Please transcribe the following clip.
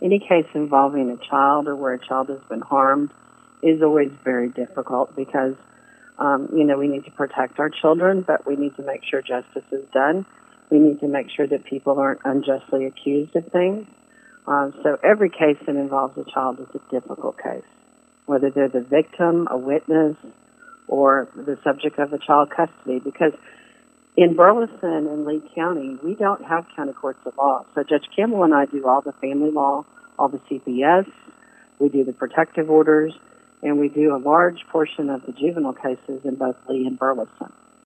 any case involving a child or where a child has been harmed is always very difficult because, we need to protect our children, but we need to make sure justice is done. We need to make sure that people aren't unjustly accused of things. So every case that involves a child is a difficult case, whether they're the victim, a witness, or the subject of a child custody, because in Burleson and Lee County, we don't have county courts of law. So Judge Campbell and I do all the family law, all the CPS, we do the protective orders, and we do a large portion of the juvenile cases in both Lee and Burleson.